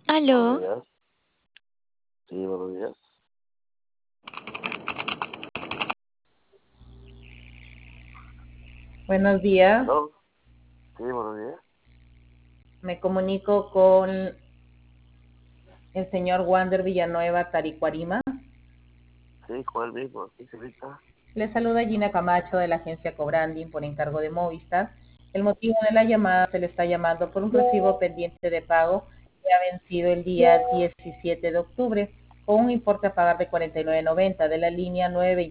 Buenos Aló, días. Sí, buenos días. Buenos días, ¿Aló? Sí, buenos días. me comunico con el señor Wander Villanueva Taricuarima. Sí, con el mismo. Sí, señorita. Le saluda Gina Camacho de la agencia Cobranding por encargo de Movistar. El motivo de la llamada se le está llamando por un recibo pendiente de pago que ha vencido el día 17 de octubre con un importe a pagar de 49.90 de la línea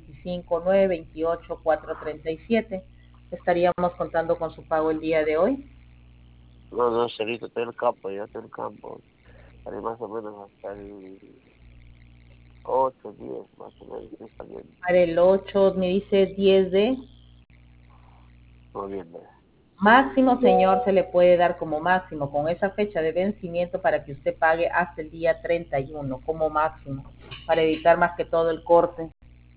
925-928-437. Estaríamos contando con su pago el día de hoy. No, no, señorita, estoy en el campo, ya estoy en el campo. Haré más o menos hasta el 8, 10, más o menos, estoy saliendo. Para el 8, me dice 10 de Noviembre. máximo, señor, se le puede dar como máximo con esa fecha de vencimiento para que usted pague hasta el día 31 como máximo, para evitar más que todo el corte.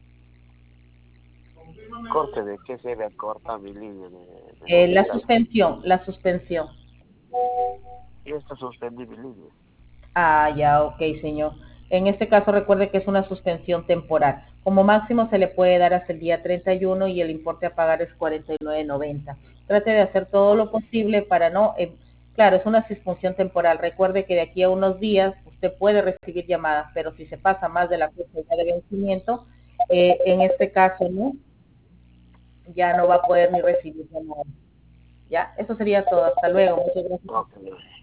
¿Corte de qué se le corta mi línea de La Movistar? suspensión, la suspensión. Y esto suspendí mi línea. Ah, ya, ok, señor. En este caso recuerde que es una suspensión temporal. Como máximo se le puede dar hasta el día 31 y el importe a pagar es 49.90. Trate de hacer todo Ah, lo posible para no, claro, es una suspensión temporal. Recuerde que de aquí a unos días usted puede recibir llamadas, pero si se pasa más de la fecha de vencimiento, en este caso, ¿no? Ya no va a poder ni recibir llamadas. Ya, eso sería todo. Hasta luego. Muchas gracias. ok.